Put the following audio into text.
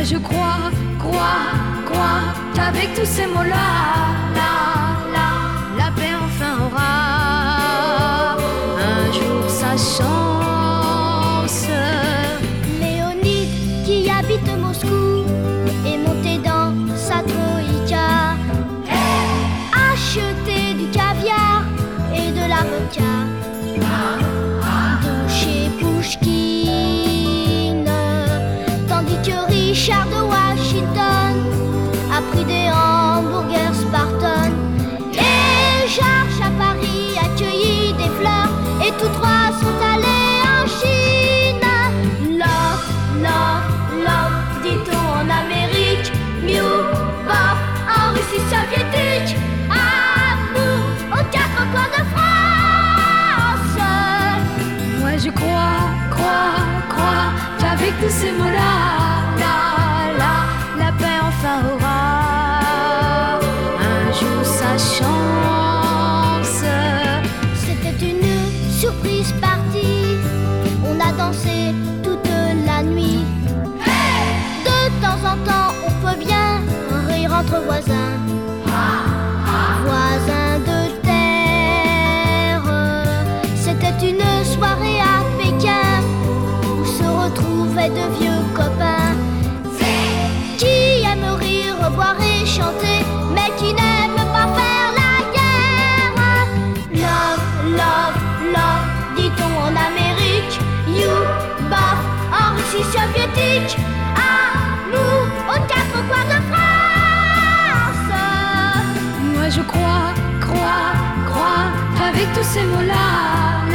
je crois qu'avec tous ces mots-là, la paix enfin aura un jour sa chance. Léonide qui habite Moscou est monté dans sa troïka, acheter du caviar et de la vodka de chez Pouchkine, tandis que Richard de Washington a pris des hamburgers Spartan. Et Georges à Paris a cueilli des fleurs, et tous trois sont allés en Chine. Love, love, love, dit-on en Amérique, mieux, bof, en Russie soviétique. Amour aux quatre coins de France. Moi je crois qu'avec tous ces mots-là, la paix enfin aura un jour sa chance. C'était une surprise partie, on a dansé toute la nuit. De temps en temps, on peut bien rire entre voisins, voisins de terre. C'était une soirée à Pékin où se retrouvaient de vieux copains qui aiment rire, boire et chanter, mais qui n'aiment pas faire la guerre. Love, love, love, dit-on en Amérique, you, bof, en Russie soviétique. Amour aux quatre coins de France. Moi je crois qu'avec tous ces mots-là,